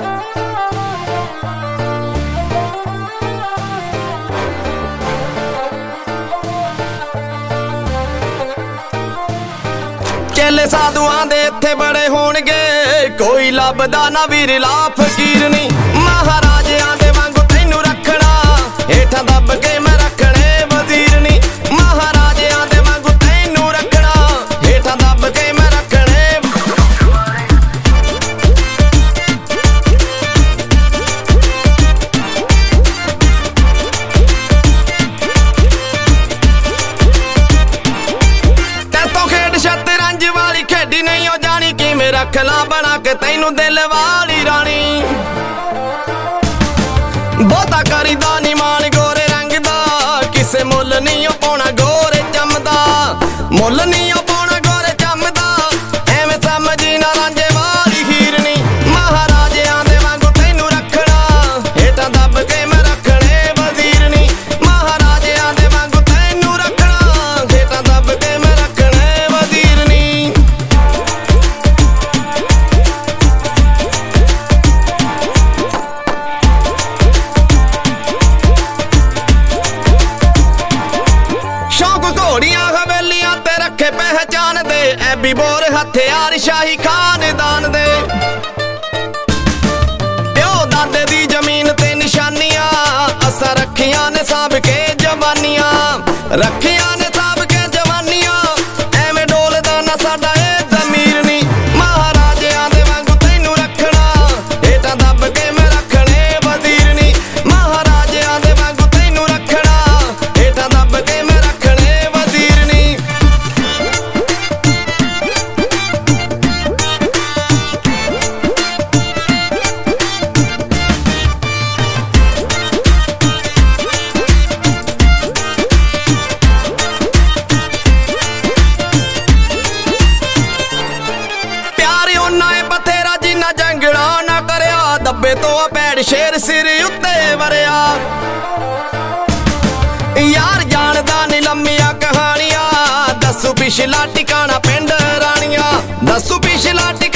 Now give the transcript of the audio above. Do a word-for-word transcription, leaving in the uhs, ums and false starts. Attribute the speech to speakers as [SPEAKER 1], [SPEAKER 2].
[SPEAKER 1] चेले साधुआं दे इत्थे बड़े होणगे, कोई लभदा ना वीर ला फकीर नी। महाराजियां दे वांगू तैनू रखना, हेठां दब के मैं रखने वजीर नी। महाराजियां दे वांगू तैनू रखना, हेठां दब के मैं रखने। तैतों खेड शतरंज वाली खेडी नहीं हो जानी, किवें रख ला बना के तैनू दिल वाली रानी। बहुता करीदा नी मान गोरे रंग दा, किसे मुल नहीं पाउणा गोरे चमदा। मुल नहीं पाउणा गोरे चमदा, एवें समझी ना रांझे वाली हीरनी। महाराजियां दे वांगू तैनू रखना, हेठां दब के मैं रखने वजीर नी। महाराजियां दे वांगू तैनू रखना, हेठां दब के मैं रखने वजीर नी। शौक घोड़ियां हवेलियां ते रखे पहचान दे, ऐबी बोर हथियार शाही खानदान दे। प्यो दादे दी जमीन ते निशानियां, असां रखियां ने साब के जवानियां। रखियां ने साब के जवानियां, एवें डोलदा ना साडा ए ज़मीर नी। महाराजियां दे वांगू तैनू रखना, हेठां दब के मैं रखने वजीर नी। महाराजियां दे वांगू तैनू रखना, हेठां दब के मैं रखने वजीर नी। प्यार उन्ना है बथेरा जिन्ना जंगड़ा ना करया, दब्बे तो भैड़ शेर सिर उत्ते वरिया। यार जानदा नी लम्मियां कहानियां, दस्सू पिछला टिकाना पिंड रानिया। दस्सू पिछला